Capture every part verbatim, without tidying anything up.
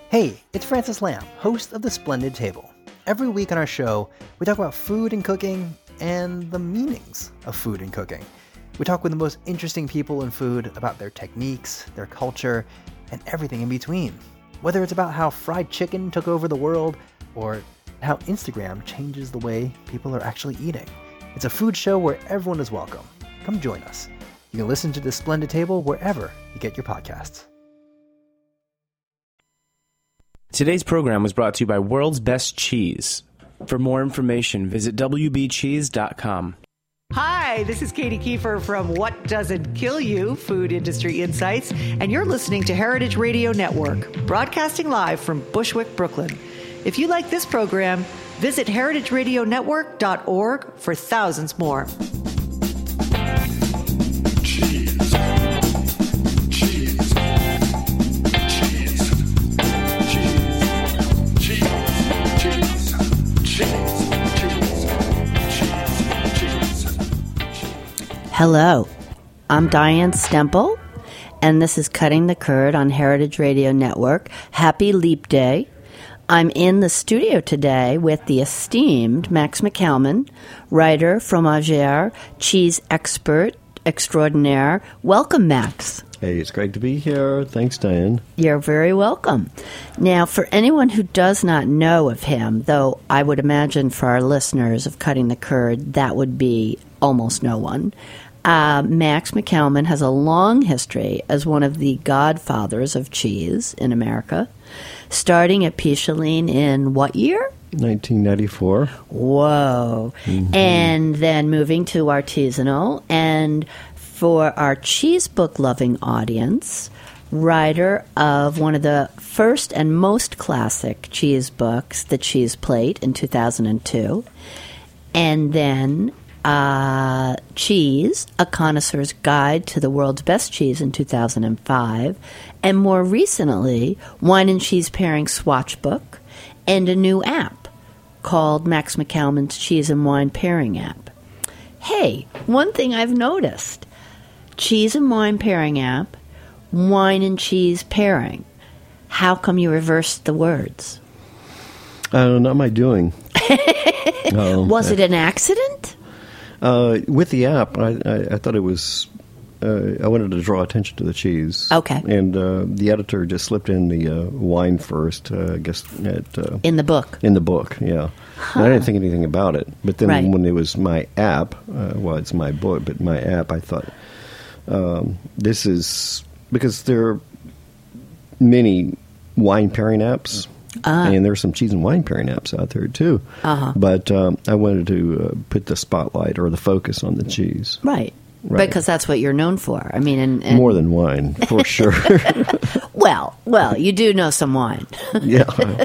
Hey, it's Francis Lamb, host of The Splendid Table. Every week on our show, we talk about food and cooking and the meanings of food and cooking. We talk with the most interesting people in food about their techniques, their culture, and everything in between. Whether it's about how fried chicken took over the world or how Instagram changes the way people are actually eating. It's a food show where everyone is welcome. Come join us. You can listen to The Splendid Table wherever you get your podcasts. Today's program was brought to you by World's Best Cheese. For more information, visit w b cheese dot com. Hi, this is Katie Kiefer from What Doesn't Kill You, Food Industry Insights, and you're listening to Heritage Radio Network, broadcasting live from Bushwick, Brooklyn. If you like this program, visit heritage radio network dot org for thousands more. Hello, I'm Diane Stemple, and this is Cutting the Curd on Heritage Radio Network. Happy Leap Day. I'm in the studio today with the esteemed Max McCalman, writer, fromagère, cheese expert extraordinaire. Welcome, Max. Hey, it's great to be here. Thanks, Diane. You're very welcome. Now, for anyone who does not know of him, though I would imagine for our listeners of Cutting the Curd, that would be almost no one. Uh, Max McCalman has a long history as one of the godfathers of cheese in America, starting at Picheline in what year? nineteen ninety-four. Whoa. Mm-hmm. And then moving to artisanal. And for our cheese book-loving audience, writer of one of the first and most classic cheese books, The Cheese Plate, in two thousand two. And then Uh, Cheese, A Connoisseur's Guide to the World's Best Cheese in two thousand five, and more recently, Wine and Cheese Pairing Swatch Book, and a new app called Max McCalman's Cheese and Wine Pairing App. Hey, one thing I've noticed, Cheese and Wine Pairing App, Wine and Cheese Pairing. How come you reversed the words? Uh, not my doing. uh, Was it an accident? Uh, with the app, I, I, I thought it was, uh, I wanted to draw attention to the cheese. Okay. And uh, the editor just slipped in the uh, wine first, uh, I guess. At, uh, in the book? In the book, yeah. Huh. I didn't think anything about it. But then right. when it was my app, uh, well, it's my book, but my app, I thought, um, this is, because there are many wine pairing apps. Uh, and there's some cheese and wine pairing apps out there, too. Uh-huh. But um, I wanted to uh, put the spotlight or the focus on the cheese. Right. right. Because that's what you're known for. I mean, and, and more than wine, for sure. well, well, you do know some wine. yeah.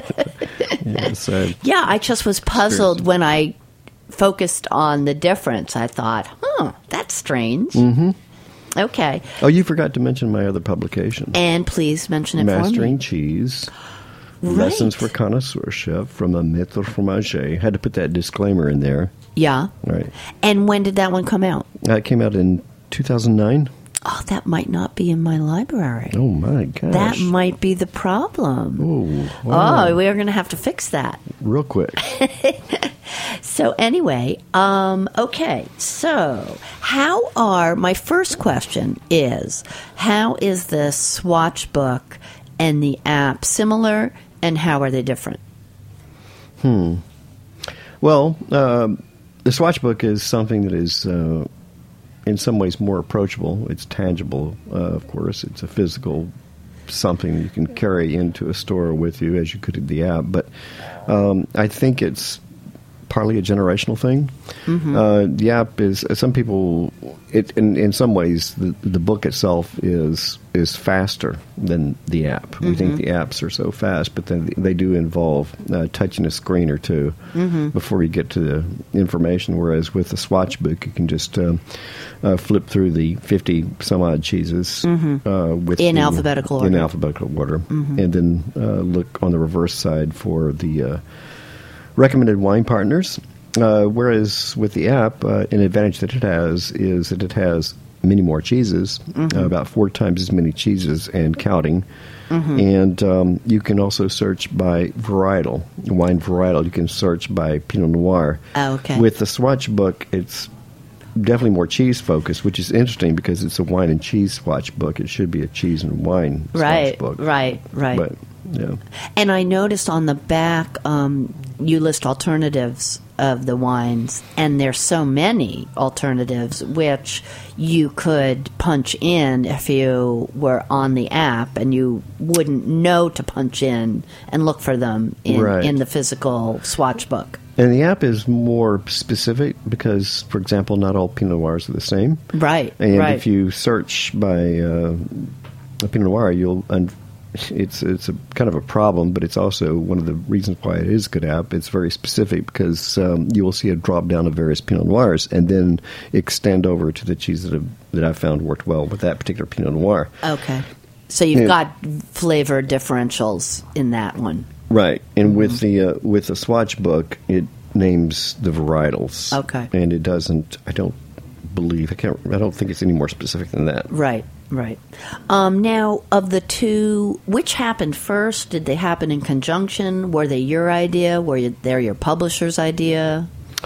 yes, I yeah, I just was puzzled when I focused on the difference. I thought, huh, that's strange. Mm-hmm. Okay. Oh, you forgot to mention my other publication. And please mention it Mastering for me. Mastering Cheese. Right. Lessons for Connoisseurship from a Maître Fromager. Had to put that disclaimer in there. Yeah. Right. And when did that one come out? Uh, it came out in two thousand nine. Oh, that might not be in my library. Oh, my gosh. That might be the problem. Oh, wow. Oh, we're going to have to fix that. Real quick. So anyway, um, okay, so how are, my first question is, how is the Swatch book and the app similar, and how are they different? Hmm. Well, uh, the Swatch book is something that is, uh, in some ways, more approachable. It's tangible, uh, of course. It's a physical something that you can carry into a store with you, as you could in the app. But um, I think it's partly a generational thing. Mm-hmm. Uh, the app is, uh, some people, it in, in some ways, the, the book itself is is faster than the app. Mm-hmm. We think the apps are so fast, but then they do involve uh, touching a screen or two mm-hmm. before you get to the information, whereas with the Swatch book, you can just uh, uh, flip through the fifty some odd cheeses mm-hmm. uh, with in the, alphabetical order. In alphabetical order, mm-hmm. and then uh, look on the reverse side for the uh, recommended wine partners. Uh, whereas with the app, uh, an advantage that it has is that it has many more cheeses, Mm-hmm. uh, about four times as many cheeses and counting. Mm-hmm. And um, you can also search by varietal, wine varietal. You can search by Pinot Noir. Oh, okay. With the Swatch book, it's definitely more cheese focused, which is interesting because it's a wine and cheese Swatch book. It should be a cheese and wine Right, Swatch book. right, right. But, yeah. And I noticed on the back, um, you list alternatives of the wines, and there's so many alternatives which you could punch in if you were on the app, and you wouldn't know to punch in and look for them in, Right. in the physical Swatch book. And the app is more specific because, for example, not all Pinot Noirs are the same. Right, And right. if you search by uh, a Pinot Noir, you'll un- it's it's a kind of a problem, but it's also one of the reasons why it is a good app. It's very specific because um, you will see a drop down of various Pinot Noirs and then extend over to the cheese that have, that I found worked well with that particular Pinot Noir. Okay. So you've Yeah. got flavor differentials in that one. Right, and with the uh, with the Swatch book, it names the varietals. Okay. and it doesn't. I don't believe I can't. I don't think it's any more specific than that. Right, right. Um, now, of the two, which happened first? Did they happen in conjunction? Were they your idea? Were you, they your publisher's idea?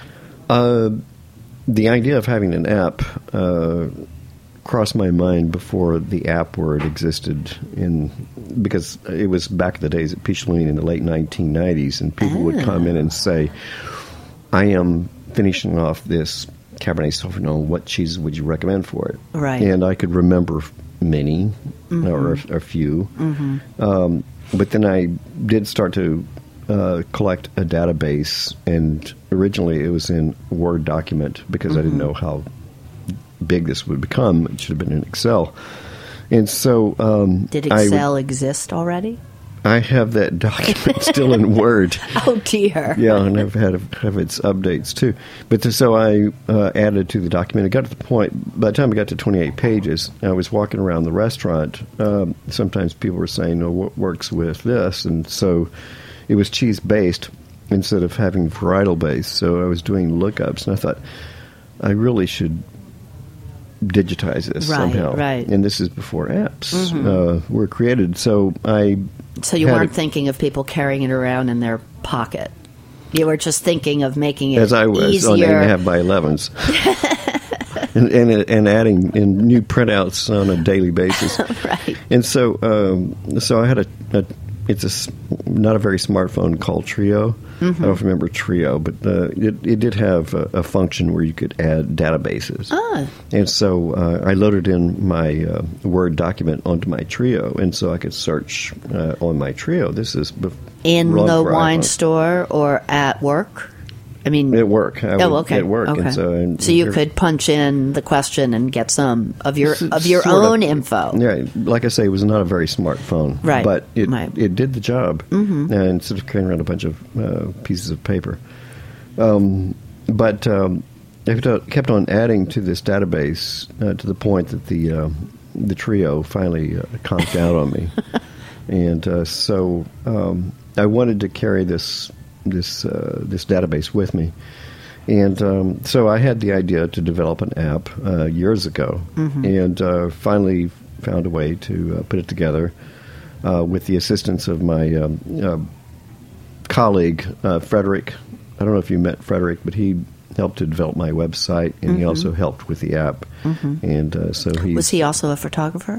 Uh, the idea of having an app uh, crossed my mind before the app word existed, in because it was back in the days at Pichling in the late nineteen nineties, and people would come in and say, "I am finishing off this Cabernet Sauvignon. What cheeses would you recommend for it?" Right. And I could remember many, or a, a few. Um, but then I did start to uh, collect a database, and originally it was in a Word document because I didn't know how big this would become. It should have been in Excel. And so um, Did I would- Excel exist already? I have that document still in Word. Oh, dear. Yeah, and I've had have its updates too. But th- so I uh, added to the document. It got to the point. By the time I got to twenty-eight pages, I was walking around the restaurant. Um, sometimes people were saying, "Oh, what works with this?" And so it was cheese based instead of having varietal based. So I was doing lookups, and I thought I really should digitize this Right, somehow. right. And this is before apps uh, were created. So I. So you had weren't a- thinking of people carrying it around in their pocket. You were just thinking of making it As I was easier. on eight and a half by elevens, and, and and adding in new printouts on a daily basis. Right. And so, um, so I had a, a it's a s- not a very smartphone called Trio. Mm-hmm. I don't remember Trio, but uh, it it did have a, a function where you could add databases. Ah. And so uh, I loaded in my uh, Word document onto my Trio, and so I could search uh, on my Trio. This is bef- In run the for wine iPhone. store or at work? I mean, At work. I oh, would- okay. At work. Okay. And so, and so you here- could punch in the question and get some of your S- of your sort of. own info. Yeah, like I say, it was not a very smart phone, Right, But it right. it did the job, mm-hmm. and instead of carrying around a bunch of uh, pieces of paper, um, but um, I kept on- kept on adding to this database uh, to the point that the uh, the Trio finally uh, conked out on me, and uh, so um, I wanted to carry this this uh, this database with me. And um, so I had the idea to develop an app uh, years ago, and uh, finally found a way to uh, put it together uh, with the assistance of my um, uh, colleague, uh, Frederick. I don't know if you met Frederick, but he helped to develop my website, and he also helped with the app. And uh, so he Was he also a photographer?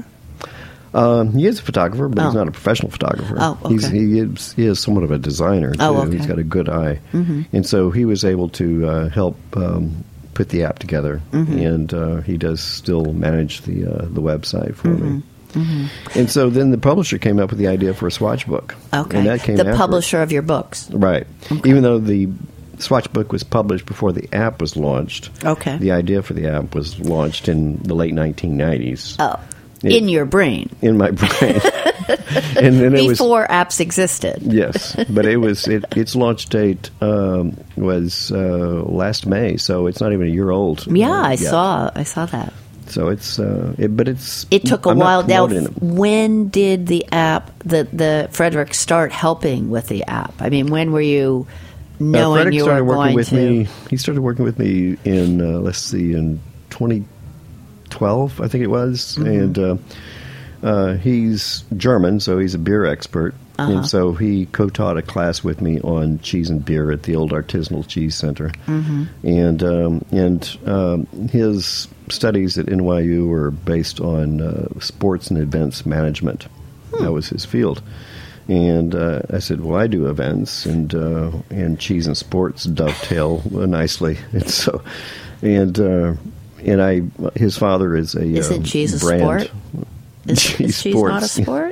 um, he is a photographer, but he's Oh. not a professional photographer. Oh, He's, okay. he is he is somewhat of a designer too. Oh, okay. He's got a good eye, and so he was able to uh, help um, put the app together, Mm-hmm. and uh, he does still manage the uh, the website for me. Mm-hmm. And so then the publisher came up with the idea for a Swatch book. Okay. and that came the after. publisher of your books. Right. Even though the Swatch book was published before the app was launched. Okay. The idea for the app was launched in the late nineteen nineties. Oh, It- in your brain. in my brain. And then it was Before apps existed. yes, but it was it, its launch date um, was uh, last May, so it's not even a year old. Yeah, uh, I yet. saw I saw that. So it's uh, it, but it's It took a I'm while. not Now, promoting it. when did the app, the the Frederick, start helping with the app? I mean, when were you Uh, knowing Frederick you started were working going with to? me. He started working with me in uh, let's see, in twenty twelve, I think it was, mm-hmm. and uh, uh, he's German, so he's a beer expert, uh-huh. and so he co-taught a class with me on cheese and beer at the old Artisanal Cheese Center, mm-hmm. and um, and um, his studies at N Y U were based on uh, sports and events management. Hmm. That was his field. And uh, I said, well, I do events, and uh, and cheese and sports dovetail nicely. And so, and uh, and I, his father is a Isn't uh, cheese brand. a sport? Is, cheese is cheese sports. not a sport?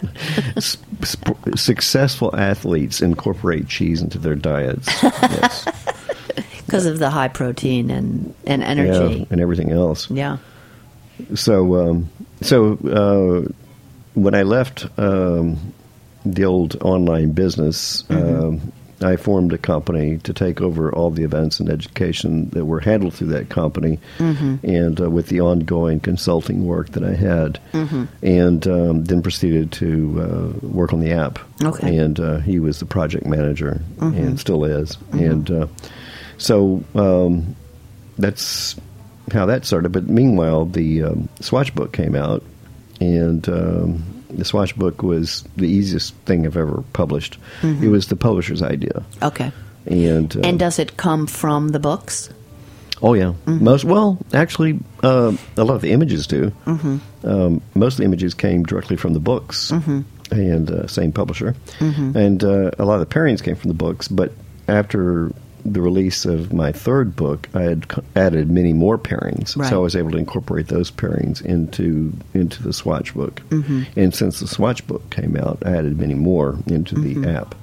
Sp- successful athletes incorporate cheese into their diets. Yes. Because of the high protein and, and energy. Yeah, and everything else. Yeah. So, um, so uh, when I left um, the old online business, mm-hmm. um, I formed a company to take over all the events and education that were handled through that company, mm-hmm. and uh, with the ongoing consulting work that I had, mm-hmm. and um, then proceeded to uh, work on the app. Okay. And uh, he was the project manager, mm-hmm. and still is. Mm-hmm. And uh, so um, that's how that started. But meanwhile, the um, Swatch book came out, and um, the Swatch book was the easiest thing I've ever published. Mm-hmm. It was the publisher's idea. Okay. And uh, and does it come from the books? Oh, yeah. Mm-hmm. Most Well, actually, uh, a lot of the images do. Mm-hmm. Um, most of the images came directly from the books, mm-hmm. and uh, same publisher. Mm-hmm. And uh, a lot of the pairings came from the books, but after the release of my third book, I had c- added many more pairings, right. so I was able to incorporate those pairings into into the Swatch book. Mm-hmm. And since the Swatch book came out, I added many more into mm-hmm. the app.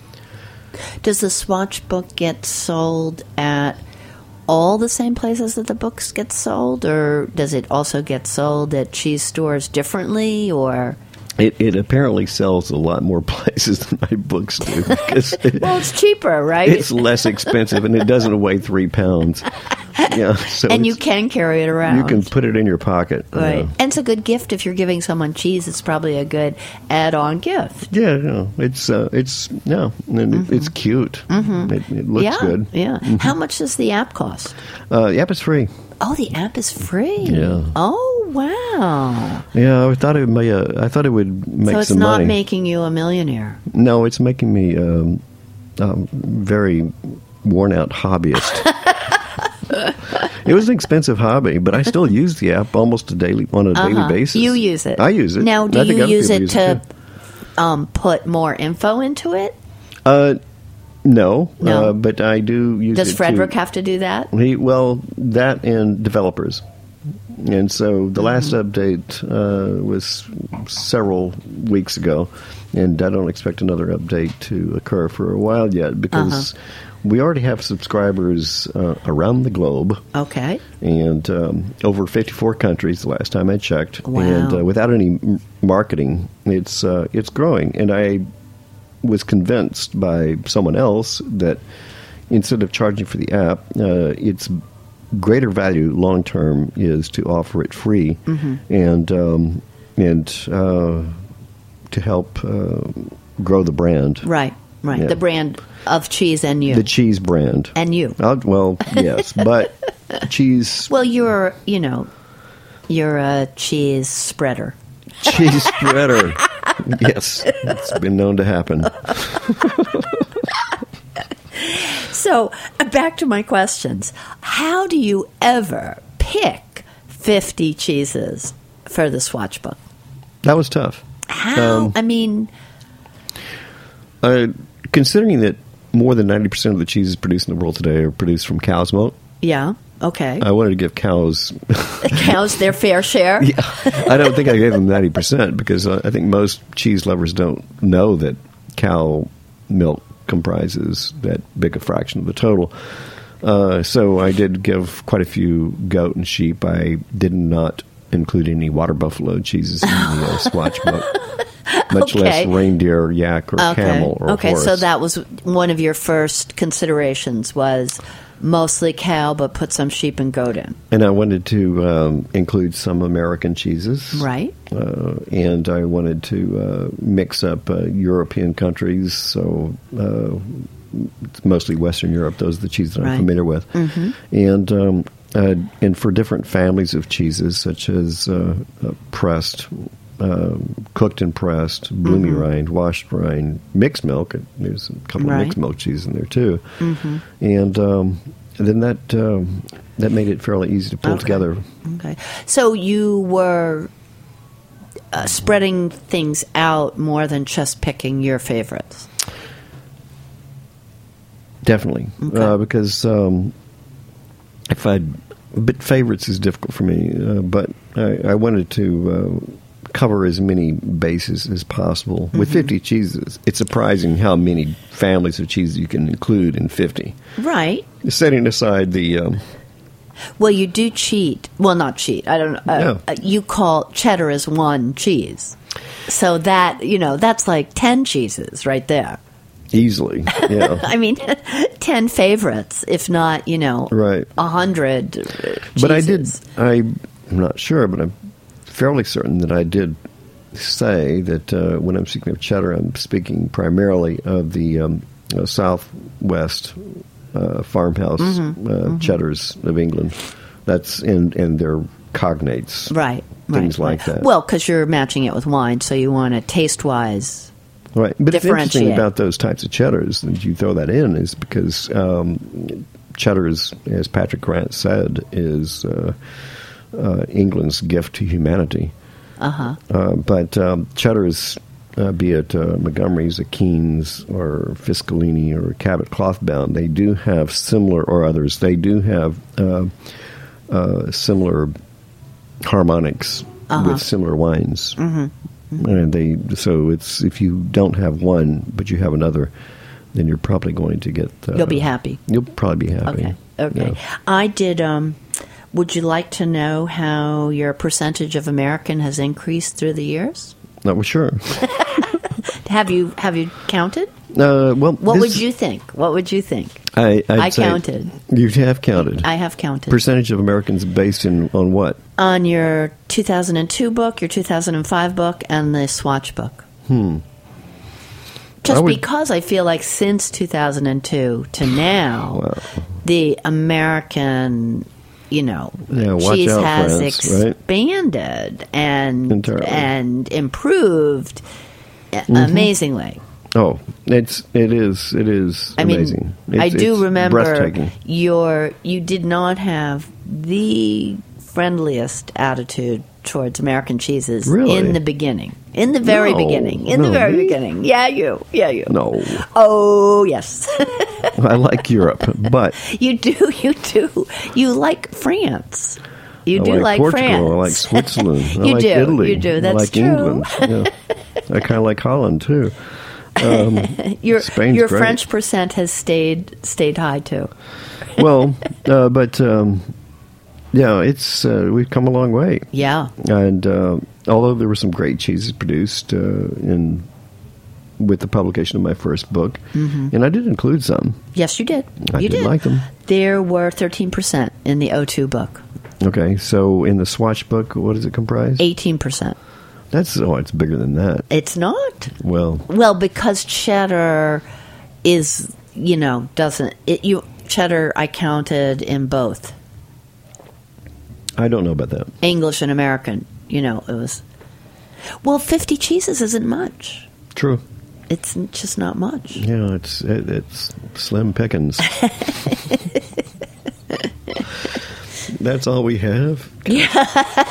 Does the Swatch book get sold at all the same places that the books get sold, or does it also get sold at cheese stores differently, or... It, it apparently sells a lot more places than my books do. Because well, it's cheaper, right? It's less expensive, and it doesn't weigh three pounds. Yeah, so and you can carry it around. You can put it in your pocket. Right. Uh, and it's a good gift if you're giving someone cheese. It's probably a good add-on gift. Yeah, no, it's, uh, it's, no, and mm-hmm. it's cute. Mm-hmm. It, it looks yeah, good. Yeah. Mm-hmm. How much does the app cost? Uh, the app is free. Oh, the app is free. Yeah. Oh, wow. Yeah, I thought it would. Uh, I thought it would make so it's some not money. making you a millionaire. No, it's making me um, um, very worn out hobbyist. It was an expensive hobby, but I still use the app almost a daily on a uh-huh. daily basis. You use it. I use it. Now, do I think you other use it use to it um, put more info into it? Uh, no, no. Uh, but I do use Does it. Does Frederick to, have to do that? He, well, that and developers. And so the last mm-hmm. update uh, was several weeks ago, and I don't expect another update to occur for a while yet because uh-huh. we already have subscribers uh, around the globe. Okay. And um, over fifty-four countries the last time I checked. Wow. And uh, without any m- marketing, it's uh, it's growing. And I was convinced by someone else that instead of charging for the app, uh, it's greater value long term is to offer it free, mm-hmm. and um, and uh, to help uh, grow the brand. Right, right. Yeah. The brand of cheese and you. The cheese brand. And you. Uh, well, yes, but cheese. Well, you're you know, you're a cheese spreader. Cheese spreader. Yes, it's been known to happen. So, uh, back to my questions. How do you ever pick fifty cheeses for the Swatch book? That was tough. How? Um, I mean... Uh, considering that more than ninety percent of the cheeses produced in the world today are produced from cow's milk. Yeah, okay. I wanted to give cows... cows their fair share? Yeah. I don't think I gave them ninety percent because I think most cheese lovers don't know that cow milk comprises that big a fraction of the total. Uh, so I did give quite a few goat and sheep. I did not include any water buffalo cheeses in the uh, Swatch book, much okay. less reindeer, yak, or okay. camel, or okay, horse. so that was one of your first considerations was mostly cow, but put some sheep and goat in. And I wanted to um, include some American cheeses. Right. Uh, and I wanted to uh, mix up uh, European countries, so uh, it's mostly Western Europe. Those are the cheeses that I'm right. familiar with. Mm-hmm. And um, uh, and for different families of cheeses, such as uh, uh, pressed, uh, cooked and pressed, bloomy mm-hmm. rind, washed rind, mixed milk. There's a couple right. of mixed milk cheeses in there too, mm-hmm. and, um, and then that um, that made it fairly easy to pull okay. together. Okay, so you were uh, spreading things out more than just picking your favorites. Definitely, okay. uh, because um, if I, but favorites is difficult for me. Uh, but I, I wanted to uh, cover as many bases as possible mm-hmm. with fifty cheeses. It's surprising how many families of cheeses you can include in fifty. Right. Setting aside the. Um, well, you do cheat. Well, not cheat. I don't know. Uh, no. You call cheddar as one cheese, so that you know that's like ten cheeses right there. Easily, yeah. I mean, ten favorites, if not, you know, right. a hundred cheeses. But I did, I, I'm not sure, but I'm fairly certain that I did say that uh, when I'm speaking of cheddar, I'm speaking primarily of the um, uh, Southwest uh, farmhouse mm-hmm. Uh, mm-hmm. cheddars of England. That's in, in their cognates. Right. Things right, like right. that. Well, because you're matching it with wine, so you want to taste-wise... Right, but it's interesting differentiate. about those types of cheddars that you throw that in is because um, cheddar, is, as Patrick Grant said, is uh, uh, England's gift to humanity. Uh-huh. Uh, but um, cheddars, uh, be it uh, Montgomery's, a Keen's, or Fiscalini, or Cabot Clothbound, they do have similar, or others, they do have uh, uh, similar harmonics uh-huh. with similar wines. Mm-hmm. And they so it's if you don't have one but you have another, then you're probably going to get. Uh, You'll be happy. You'll probably be happy. Okay. Okay. Yeah. I did. Um, would you like to know how your percentage of American has increased through the years? Not well, sure. have you Have you counted? Uh, well, what this, would you think? What would you think? I I'd I say counted. You have counted. I have counted. Percentage of Americans based in on what? On your two thousand two book, your two thousand five book, and the Swatch book. Hmm. Just I would, because I feel like since two thousand two to now, well, the American, you know, yeah, watch cheese out, has France, right? expanded and Entirely. and improved mm-hmm. amazingly. Oh, it's it is it is I amazing. mean, It's, I do it's remember breathtaking. your you did not have the friendliest attitude towards American cheeses Really? in the beginning. In the very No. beginning. In No, the very me? beginning. Yeah, you. Yeah, you. No, Oh, yes. I like Europe, but you do. You do. You like France. You I do like, like Portugal. France. I like Switzerland. I You like do, Italy. you do, I that's like true. England. Yeah. I kind of like Holland too. Um, your Spain's your great. French percent has stayed stayed high too. Well, uh, but um, yeah, it's uh, we've come a long way. Yeah. And uh, although there were some great cheeses produced uh, in with the publication of my first book, mm-hmm. and I did include some. Yes, you did. I you did, did like them. There were thirteen percent in the O two book. Okay, so in the Swatch book, what does it comprise? Eighteen percent. That's oh, it's bigger than that. It's not. Well, well, because cheddar is, you know, doesn't it? You cheddar, I counted in both I don't know about that. English and American. You know, it was. Well, fifty cheeses isn't much. True. It's just not much. Yeah, it's it, it's slim pickings. That's all we have. Yeah.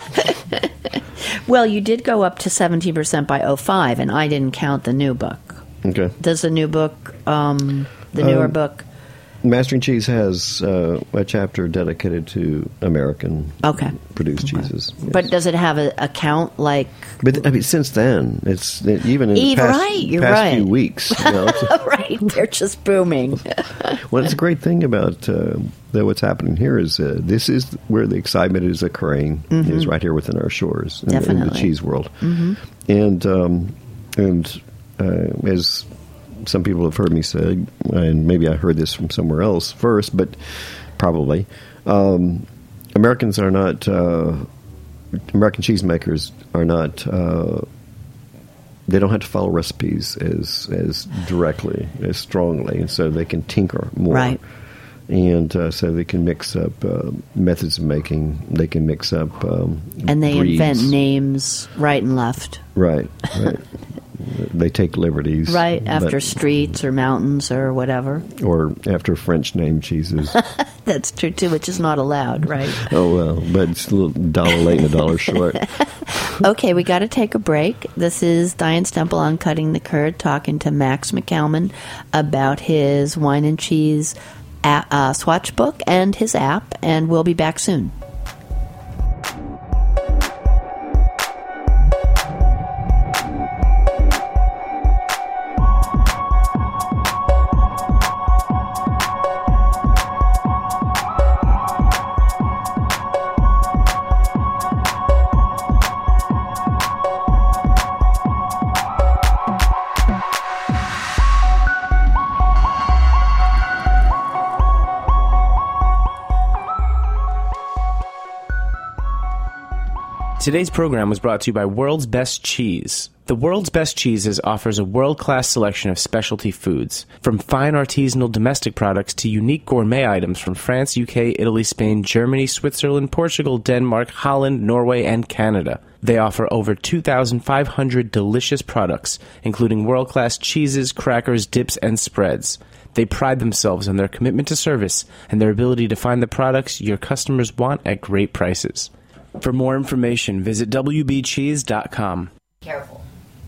Well, you did go up to seventeen percent by oh five, and I didn't count the new book. Okay. Does the new book, um, the newer Um, book... Mastering Cheese has uh, a chapter dedicated to American Okay. produced Okay. cheeses. Yes. But does it have a, a count like... But I mean, since then, it's even in the Eve, past, right, you're past right. few weeks. You know, it's- right, they're just booming. well, it's a great thing about uh, the, what's happening here is uh, this is where the excitement is occurring. Mm-hmm. Is right here within our shores in, in the Definitely. cheese world, Mm-hmm. and um, and uh, as some people have heard me say, and maybe I heard this from somewhere else first, but probably um, Americans are not uh, American cheesemakers are not. Uh, they don't have to follow recipes as as directly, as strongly, and so they can tinker more. Right. And uh, so they can mix up uh, methods of making. They can mix up um, and they breeds. invent names right and left. Right, right. They take liberties. Right, after but, streets or mountains or whatever. Or after French name cheeses. That's true, too, which is not allowed, right? Oh, well, but it's a little dollar late and a dollar short. Okay, we got to take a break. This is Diane Stemple on Cutting the Curd talking to Max McCalman about his wine and cheese a- uh, swatch book and his app, and we'll be back soon. Today's program was brought to you by World's Best Cheese. The World's Best Cheeses offers a world-class selection of specialty foods, from fine artisanal domestic products to unique gourmet items from France, U K, Italy, Spain, Germany, Switzerland, Portugal, Denmark, Holland, Norway, and Canada. They offer over two thousand five hundred delicious products, including world-class cheeses, crackers, dips, and spreads. They pride themselves on their commitment to service and their ability to find the products your customers want at great prices. For more information, visit W B cheese dot com. Careful.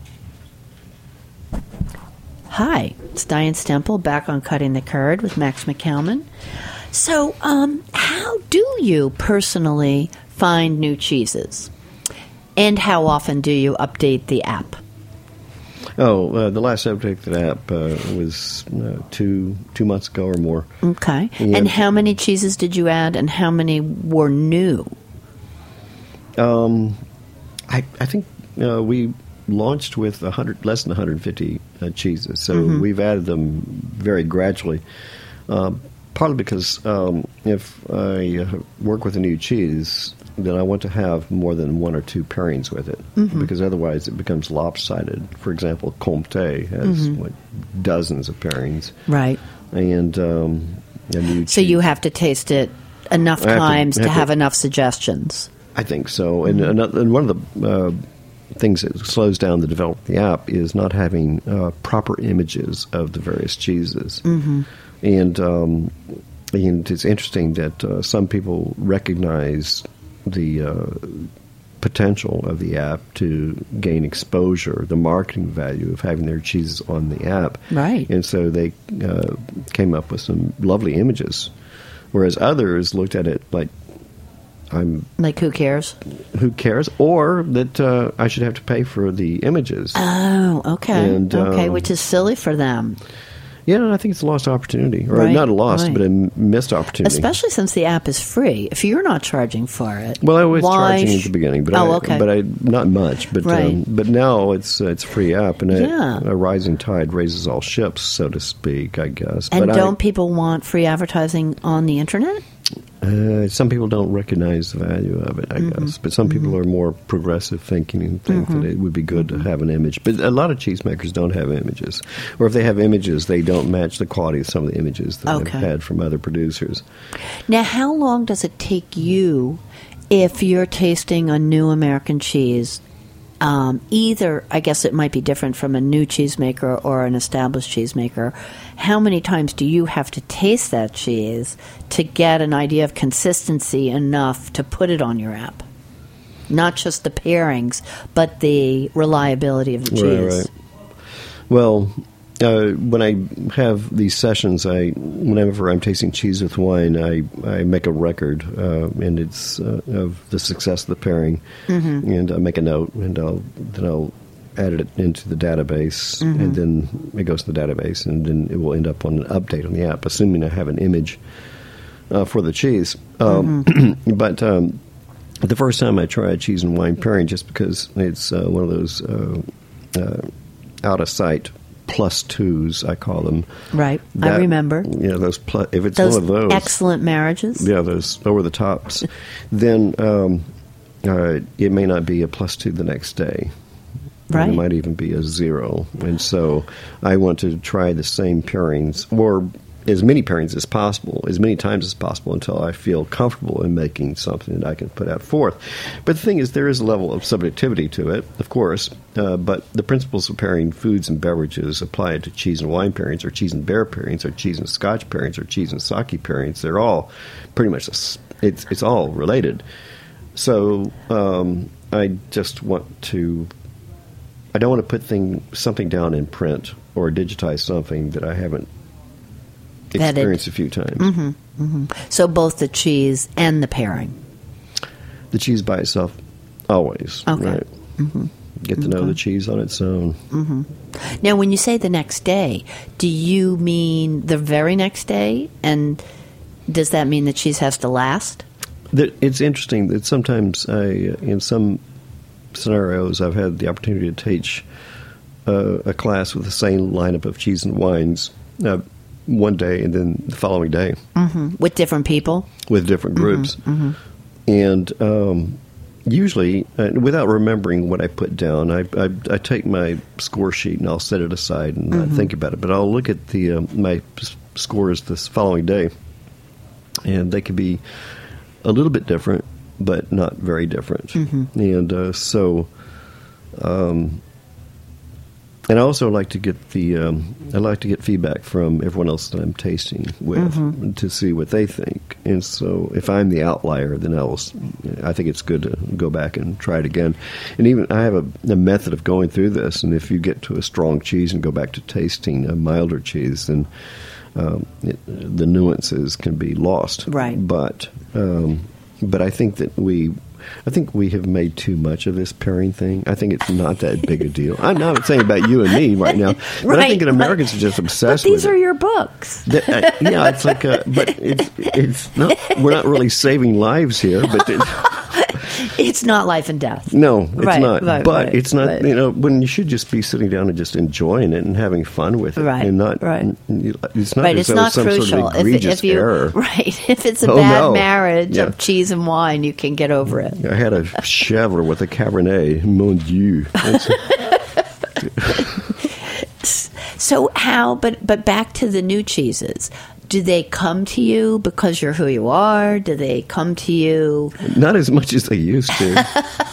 Hi, it's Diane Stemple back on Cutting the Curd with Max McCalman. So, um, how do you personally find new cheeses? And how often do you update the app? Oh, uh, the last update to the app uh, was uh, two two months ago or more. Okay. And, and how many cheeses did you add, and how many were new? Um, I I think uh, we launched with a hundred less than one hundred fifty uh, cheeses, so mm-hmm. we've added them very gradually. Uh, partly because um, if I uh, work with a new cheese, then I want to have more than one or two pairings with it, mm-hmm. because otherwise it becomes lopsided. For example, Comte has mm-hmm. what, dozens of pairings, right? And um, a new so cheese. You have to taste it enough times to, have, to have to, enough suggestions. I think so. And, mm-hmm. and one of the uh, things that slows down the development of the app is not having uh, proper images of the various cheeses. Mm-hmm. And, um, and it's interesting that uh, some people recognize the uh, potential of the app to gain exposure, the marketing value of having their cheeses on the app. Right. And so they uh, came up with some lovely images, whereas others looked at it like, I'm like, who cares? Who cares? Or that uh, I should have to pay for the images. Oh, okay. And, okay, um, which is silly for them. Yeah, I think it's a lost opportunity. Or right, not a lost, right. but a missed opportunity. Especially since the app is free. If you're not charging for it, well, I was why charging sh- at the beginning, but oh, I, okay. but I not much. But right. um, but now it's uh, it's a free app, and yeah. a, a rising tide raises all ships, so to speak. I guess. And but don't I, people want free advertising on the internet? Uh, some people don't recognize the value of it, I mm-hmm. guess. But some people mm-hmm. are more progressive thinking and think mm-hmm. that it would be good mm-hmm. to have an image. But a lot of cheesemakers don't have images. Or if they have images, they don't match the quality of some of the images that okay. I've had from other producers. Now, how long does it take you, if you're tasting a new American cheese, um, either, I guess it might be different from a new cheesemaker or an established cheesemaker, how many times do you have to taste that cheese to get an idea of consistency enough to put it on your app? Not just the pairings, but the reliability of the cheese. Right, right. Well, uh, when I have these sessions, I whenever I'm tasting cheese with wine, I, I make a record, uh, and it's uh, of the success of the pairing, mm-hmm. and I make a note, and I'll then I'll add it into the database, mm-hmm. and then it goes to the database, and then it will end up on an update on the app, assuming I have an image uh, for the cheese. Um, mm-hmm. But um, the first time I tried cheese and wine pairing, just because it's uh, one of those uh, uh, out of sight plus twos, I call them. Right, that, I remember. Yeah, you know, those. Plus, if it's those one of those excellent marriages. Yeah, those over the tops. Then um, uh, it may not be a plus two the next day. Right. It might even be a zero. And so I want to try the same pairings, or as many pairings as possible, as many times as possible, until I feel comfortable in making something that I can put out forth. But the thing is, there is a level of subjectivity to it, of course, uh, but the principles of pairing foods and beverages apply to cheese and wine pairings, or cheese and beer pairings, or cheese and scotch pairings, or cheese and sake pairings. They're all pretty much, it's, it's all related. So um, I just want to, I don't want to put thing, something down in print or digitize something that I haven't experienced a few times. Mm-hmm, mm-hmm. So both the cheese and the pairing. The cheese by itself, always. Okay. Right? Mm-hmm. Get to know Okay. the cheese on its own. Mm-hmm. Now, when you say the next day, do you mean the very next day? And does that mean the cheese has to last? That- It's interesting that sometimes I, in some scenarios, I've had the opportunity to teach uh, a class with the same lineup of cheese and wines uh, one day and then the following day. Mm-hmm. With different people? With different groups. Mm-hmm. And um, usually, uh, without remembering what I put down, I, I, I take my score sheet and I'll set it aside and not think about it. But I'll look at the um, my s- scores this following day, and they can be a little bit different, but not very different. Mm-hmm. And uh, so, um, and I also like to get the um, I like to get feedback from everyone else that I'm tasting with Mm-hmm. to see what they think. And so, if I'm the outlier, then I will. s- I think it's good to go back and try it again. And even I have a, a method of going through this. And if you get to a strong cheese and go back to tasting a milder cheese, then um, it, the nuances can be lost. Right. But um, but I think that we. I think we have made too much of this pairing thing. I think it's not that big a deal. I'm not saying about you and me right now, but Right, I think that right. Americans are just obsessed But these with are it. your books. The- uh, yeah, it's like, a, but it's it's not. We're not really saving lives here, but it, It's not life and death. no, it's Right, not. right, but right, it's not. right. You know, when you should just be sitting down and just enjoying it and having fun with it, Right, and not. right. It's not Right, as it's though not it's some crucial. sort of If, egregious if you error. right, if it's a Oh, bad no. marriage Yeah. of cheese and wine, you can get over it. I had a Chèvre with a Cabernet. Mon Dieu. That's- So how? But but back to the new cheeses. Do they come to you because you're who you are? Do they come to you? Not as much as they used to.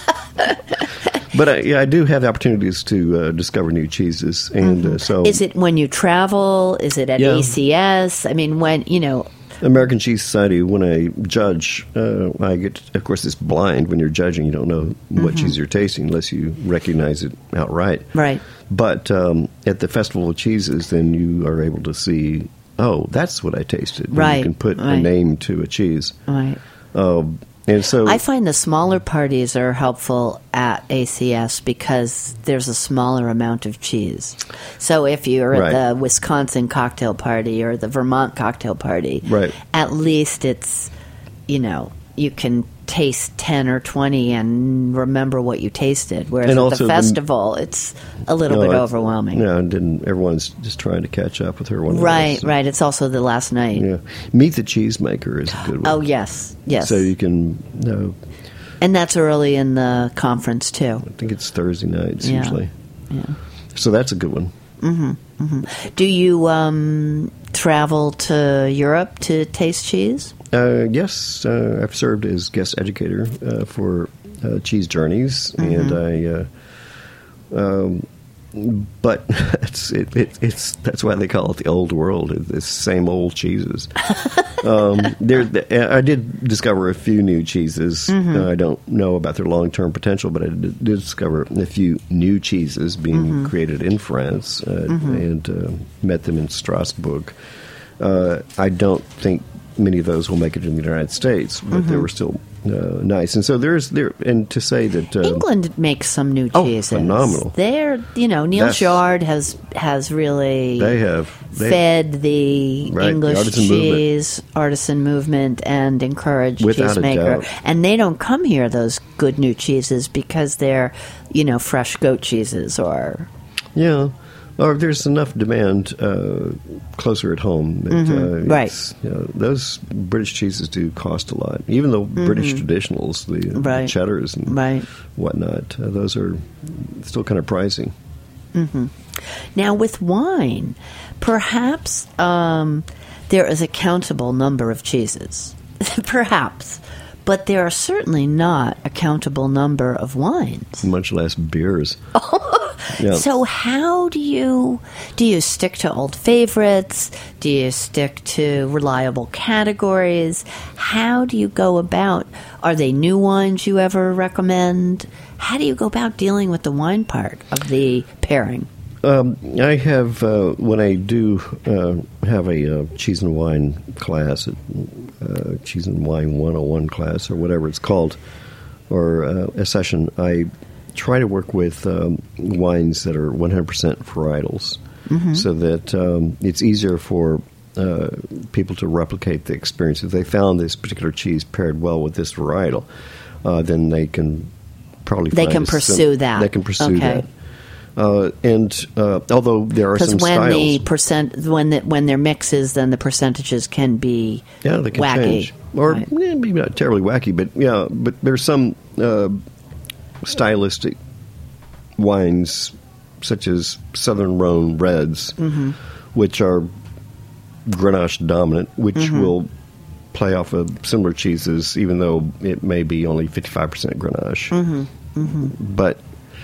But I, yeah, I do have opportunities to uh, discover new cheeses, and uh, so Is it when you travel? Is it at Yeah. A C S? I mean, when you know. American Cheese Society, when I judge, uh, I get, of course, it's blind. When you're judging, you don't know what cheese you're tasting unless you recognize it outright. Right. But um, at the Festival of Cheeses, then you are able to see, oh, that's what I tasted. And Right, you can put a right. name to a cheese. Right. Um, and so I find the smaller parties are helpful at A C S because there's a smaller amount of cheese. So if you're at Right. the Wisconsin cocktail party or the Vermont cocktail party, Right. at least it's, you know, you can taste ten or twenty and remember what you tasted. Whereas And at also the the- festival, it's a little No, bit it- overwhelming. Yeah, and then everyone's just trying to catch up with her one Right, else. right. It's also the last night. Yeah, Meet the Cheesemaker is a good one. Oh, yes, yes. So you can, uh, And that's early in the conference, too. I think it's Thursday nights Yeah. usually. Yeah. So that's a good one. Do you um, travel to Europe to taste cheese? Uh, yes, uh, I've served as guest educator uh, for uh, Cheese Journeys, and I. Uh, um, but it's it, it, it's that's why they call it the old world. It's the same old cheeses. um, there, I did discover a few new cheeses. Uh, I don't know about their long term potential, but I did, did discover a few new cheeses being created in France, uh, and uh, met them in Strasbourg. Uh, I don't think many of those will make it in the United States, but they were still uh, nice. And so there's there, and to say that uh, England makes some new Oh, cheeses. phenomenal. They're, you know, Neil That's- Jard has has really they have they, fed the Right, the English artisan cheese artisan movement and encouraged Without a cheesemaker. doubt. And they don't come here, those good new cheeses, because they're, you know, fresh goat cheeses or yeah. Or there's enough demand uh, closer at home. That, uh, Right. it's, you know, those British cheeses do cost a lot. Even though British traditionals, the, the Right. cheddars and Right. whatnot, uh, those are still kind of pricey. Now, with wine, perhaps um, there is a countable number of cheeses. Perhaps. But there are certainly not a countable number of wines. Much less beers. Yeah. So how do you do you stick to old favorites? Do you stick to reliable categories? How do you go about, are they new wines you ever recommend? How do you go about dealing with the wine part of the pairing? Um, I have, uh, when I do uh, have a uh, cheese and wine class, uh, cheese and wine one oh one class or whatever it's called, or uh, a session, I try to work with um, wines that are one hundred percent varietals, mm-hmm. so that um, it's easier for uh, people to replicate the experience. If they found this particular cheese paired well with this varietal, uh, then they can probably they find can a pursue sim- that. They can pursue okay. that. Uh, and uh, although there are some when styles, the percent when the, when they're mixes, then the percentages can be yeah, they can wacky. change, or Right. eh, maybe not terribly wacky, but yeah, but there's some uh, stylistic wines, such as Southern Rhone Reds, mm-hmm. which are Grenache dominant, which mm-hmm. will play off of similar cheeses, even though it may be only fifty-five percent Grenache, mm-hmm. Mm-hmm. but.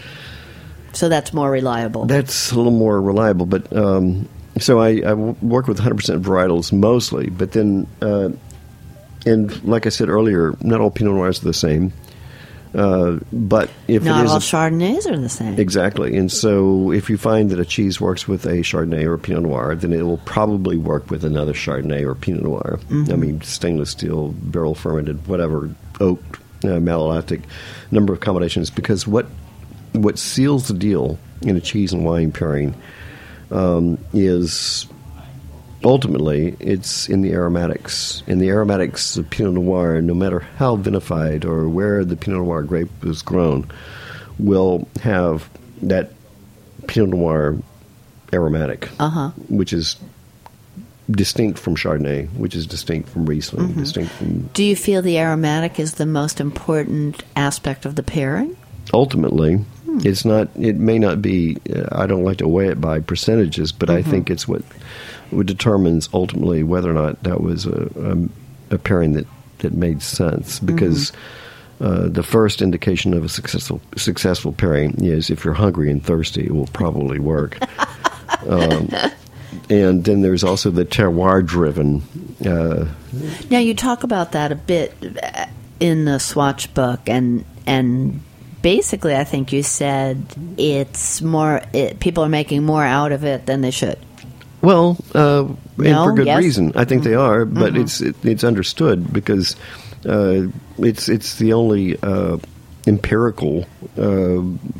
So that's more reliable. That's a little more reliable, but um, so I, I work with one hundred percent varietals mostly, but then, uh, and like I said earlier, not all Pinot Noirs are the same. Uh, but if not it is all a, Chardonnays are the same. Exactly, and so if you find that a cheese works with a Chardonnay or a Pinot Noir, then it will probably work with another Chardonnay or Pinot Noir. Mm-hmm. I mean, stainless steel, barrel fermented, whatever, oak, uh, malolactic, number of combinations, because what What seals the deal in a cheese and wine pairing um, is ultimately it's in the aromatics. In the aromatics of Pinot Noir, no matter how vinified or where the Pinot Noir grape is grown, will have that Pinot Noir aromatic, uh-huh. which is distinct from Chardonnay, which is distinct from Riesling, mm-hmm. distinct from... Do you feel the aromatic is the most important aspect of the pairing? Ultimately, hmm. it's not. It may not be. Uh, I don't like to weigh it by percentages, but mm-hmm. I think it's what what determines ultimately whether or not that was a, a, a pairing that, that made sense. Because mm-hmm. uh, the first indication of a successful successful pairing is if you're hungry and thirsty, it will probably work. um, and then there's also the terroir-driven. Uh, now you talk about that a bit in the Swatch book, and and. Basically, I think you said it's more. It, people are making more out of it than they should. Well, uh, and no? for good yes? reason. I think mm-hmm. they are, but mm-hmm. it's it, it's understood because uh, it's it's the only uh, empirical, uh,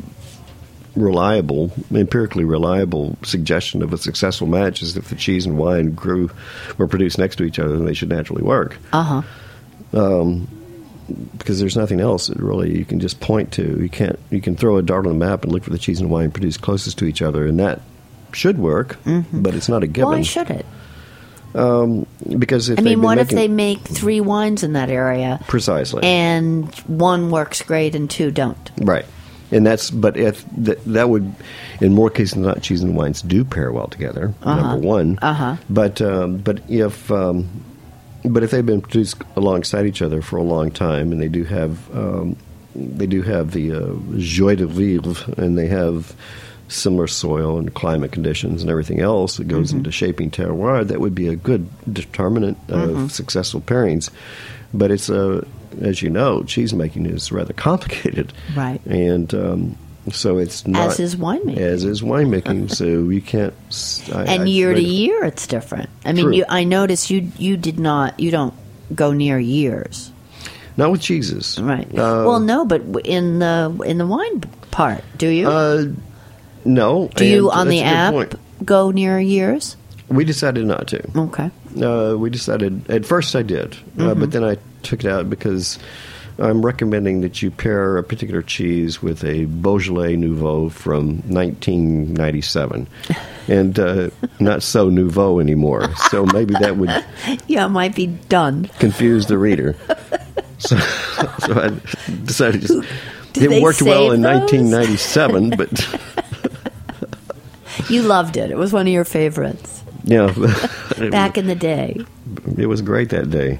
reliable, empirically reliable suggestion of a successful match is if the cheese and wine grew were produced next to each other, then they should naturally work. Uh huh. Um, because there's nothing else that really you can just point to. You can't. You can throw a dart on the map and look for the cheese and wine produced closest to each other, and that should work. Mm-hmm. But it's not a given. Why should it? Um, because if I mean, what making, if they make three wines in that area precisely, and one works great and two don't? Right, and that's. But if th- that would, in more cases than not, cheese and wines do pair well together. Uh-huh. Number one. Uh huh. But um, but if. Um, But if they've been produced alongside each other for a long time, and they do have um, they do have the uh, joie de vivre, and they have similar soil and climate conditions and everything else that goes mm-hmm. into shaping terroir, that would be a good determinant of mm-hmm. successful pairings. But it's a, as you know, cheese making is rather complicated, right? And um, so it's not as is winemaking. As is winemaking, so you can't. I, and I, year I, to year, it's different. I mean, True. you, I noticed you you did not you don't go near years, not with cheeses, right? Uh, well, no, but in the in the wine part, do you? Uh, no. Do you and on the app point. go near years? We decided not to. Okay. Uh, we decided at first I did, mm-hmm. uh, but then I took it out because I'm recommending that you pair a particular cheese with a Beaujolais Nouveau from nineteen ninety-seven, and uh, not so nouveau anymore. So maybe that would yeah, it might be done. Confuse the reader. So, so I decided just Did it worked well in those? nineteen ninety-seven, but You loved it. It was one of your favorites. Yeah. Back in the day. It was great that day.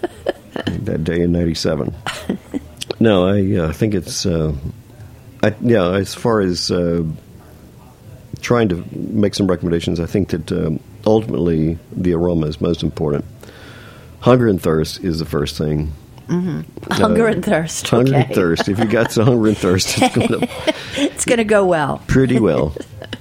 That day in ninety-seven. No, I uh, think it's, uh, I, yeah, as far as uh, trying to make some recommendations, I think that um, ultimately the aroma is most important. Hunger and thirst is the first thing. Mm-hmm. Hunger uh, and thirst. Hunger okay. and thirst. If you got some hunger and thirst, it's going to it's going to go well. Pretty well.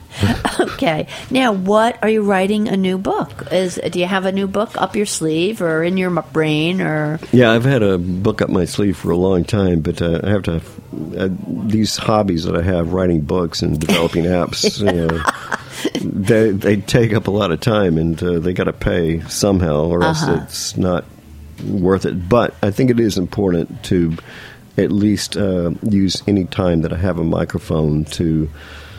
Okay. Now, what are you writing a new book? Is do you have a new book up your sleeve or in your brain or? Yeah, I've had a book up my sleeve for a long time, but uh, I have to have, uh, these hobbies that I have, writing books and developing apps. You know, they they take up a lot of time, and uh, they got to pay somehow, or else Uh-huh. it's not worth it. But I think it is important to at least uh, use any time that I have a microphone to,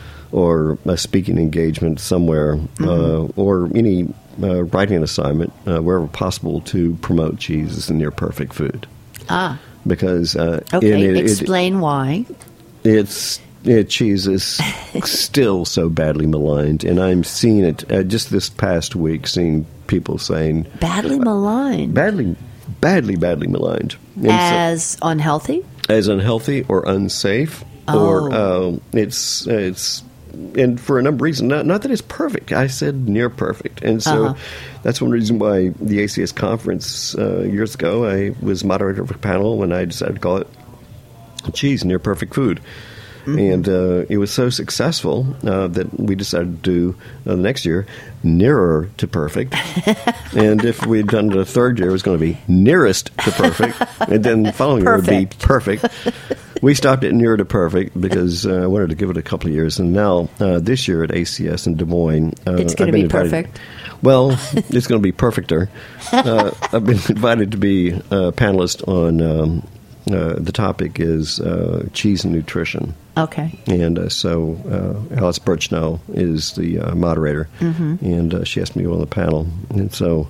or a speaking engagement somewhere, mm-hmm. uh, or any uh, writing assignment, uh, wherever possible, to promote cheese as a near perfect food. Ah. Because uh, okay, it, it, explain it, why. It's it, cheese is still so badly maligned, and I'm seeing it uh, just this past week, seeing people saying badly maligned, uh, badly, badly, badly maligned, and as so, unhealthy, as unhealthy or unsafe, oh. or uh, it's it's. And for a number of reasons, not, not that it's perfect. I said near perfect. And so uh-huh. that's one reason why the A C S conference uh, years ago, I was moderator of a panel when I decided to call it Cheese, Near Perfect Food. Mm-hmm. And uh, it was so successful uh, that we decided to do uh, the next year Nearer to Perfect. And if we'd done it a third year, it was going to be Nearest to Perfect. And then the following perfect. year would be Perfect. We stopped at Near to Perfect because uh, I wanted to give it a couple of years. And now, uh, this year at A C S in Des Moines, uh, it's going to be invited, perfect. Well, it's going to be perfecter. Uh, I've been invited to be a panelist on um, uh, the topic is uh, cheese and nutrition. Okay. And uh, so uh, Alice Birchnell is the uh, moderator, mm-hmm. and uh, she asked me to go on the panel. And so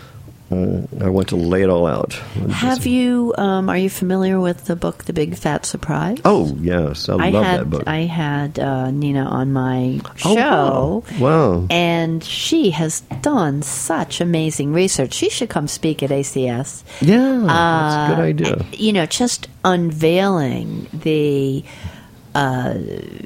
uh, I want to lay it all out. Have you, um, are you familiar with the book, The Big Fat Surprise? Oh, yes. I, I love had, that book. I had uh, Nina on my show. Oh, wow. wow. And she has done such amazing research. She should come speak at A C S. Yeah, that's uh, a good idea. You know, just unveiling the uh,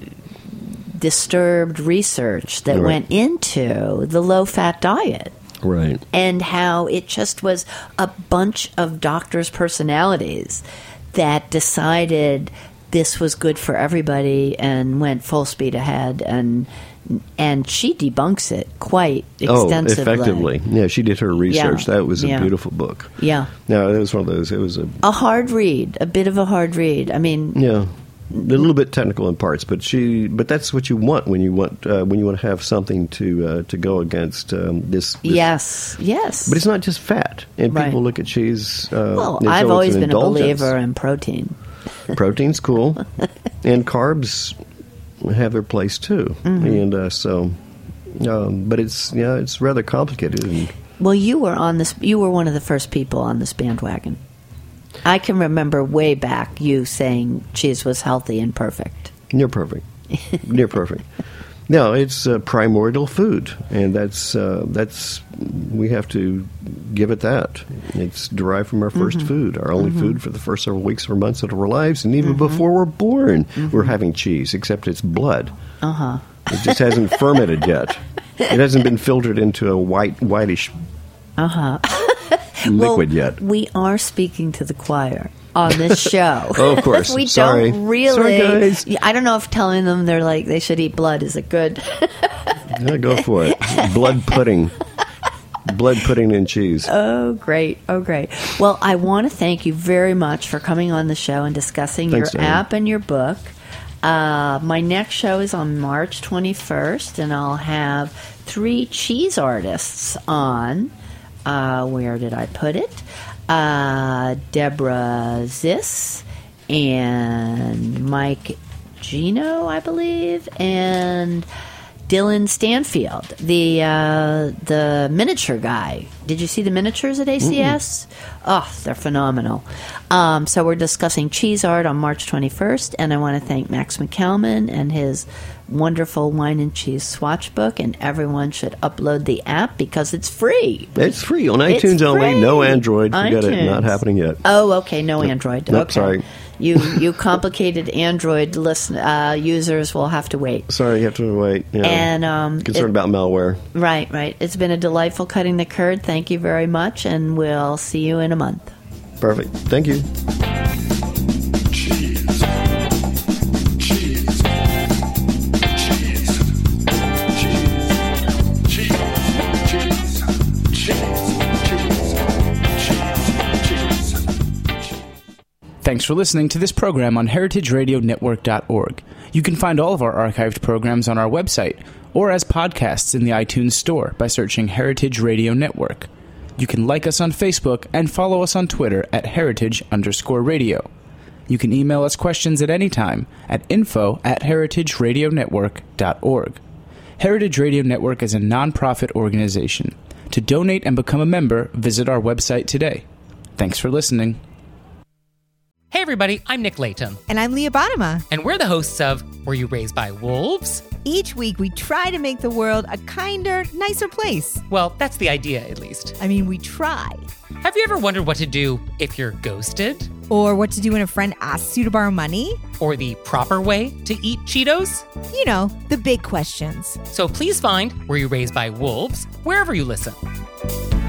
disturbed research that right. went into the low-fat diet. Right. And how it just was a bunch of doctors' personalities that decided this was good for everybody and went full speed ahead. And and she debunks it quite extensively. Oh, effectively. Yeah, she did her research. Yeah. That was a yeah. beautiful book. Yeah. No, it was one of those. It was a... A hard read. A bit of a hard read. I mean... Yeah. A little bit technical in parts, but she, but that's what you want when you want uh, when you want to have something to uh, to go against um, this, this. Yes, yes. But it's not just fat, and right. people look at cheese. Uh, well, as I've though always it's an been indulgence. a believer in protein. Protein's cool, and carbs have their place too, mm-hmm. and uh, so. Um, but it's yeah, it's rather complicated. And, well, you were on this. You were one of the first people on this bandwagon. I can remember way back you saying cheese was healthy and perfect. Near perfect. Near perfect. No, it's uh, primordial food, and that's uh, that's we have to give it that. It's derived from our first mm-hmm. food, our only mm-hmm. food for the first several weeks or months of our lives, and even mm-hmm. before we're born, mm-hmm. we're having cheese, except it's blood. Uh-huh. It just hasn't fermented yet. It hasn't been filtered into a white, whitish uh-huh. liquid well, yet. We are speaking to the choir on this show. Oh, of course. we Sorry. don't really. Sorry, guys. I don't know if telling them they're like they should eat blood is it good. Yeah, go for it. Blood pudding. Blood pudding and cheese. Oh, great. Oh, great. Well, I want to thank you very much for coming on the show and discussing Thanks, your Diane. app and your book. Uh, my next show is on March twenty-first, and I'll have three cheese artists on. Uh, where did I put it? Uh, Deborah Ziss and Mike Gino, I believe, and Dylan Stanfield, the uh, the miniature guy. Did you see the miniatures at A C S? Mm-hmm. Oh, they're phenomenal. Um, so we're discussing cheese art on March twenty-first, and I want to thank Max McCalman and his wonderful wine and cheese swatch book, and everyone should upload the app because it's free. It's free on It's iTunes only. free. No Android. Forget it. iTunes. Not happening yet. Oh, okay. No Android. Nope, okay. sorry. You you complicated Android listen, uh, users will have to wait. Sorry, you have to wait. Yeah. And um, concerned it- about malware. Right, right. It's been a delightful cutting the curd. Thank you very much, and we'll see you in a month. Perfect. Thank you. Cheese. Cheese. Cheese. Cheese. Cheese. Cheese. Cheese. Cheese. Thanks for listening to this program on heritage radio network dot org. You can find all of our archived programs on our website or as podcasts in the iTunes Store by searching Heritage Radio Network. You can like us on Facebook and follow us on Twitter at heritage underscore radio. You can email us questions at any time at info at heritage radio network dot org. Heritage Radio Network is a nonprofit organization. To donate and become a member, visit our website today. Thanks for listening. Hey everybody, I'm Nick Latham, And I'm Leah Bottima. and we're the hosts of Were You Raised by Wolves? Each week, we try to make the world a kinder, nicer place. Well, that's the idea, at least. I mean, we try. Have you ever wondered what to do if you're ghosted? Or what to do when a friend asks you to borrow money. Or the proper way to eat Cheetos? You know, the big questions. So please find Were You Raised by Wolves wherever you listen.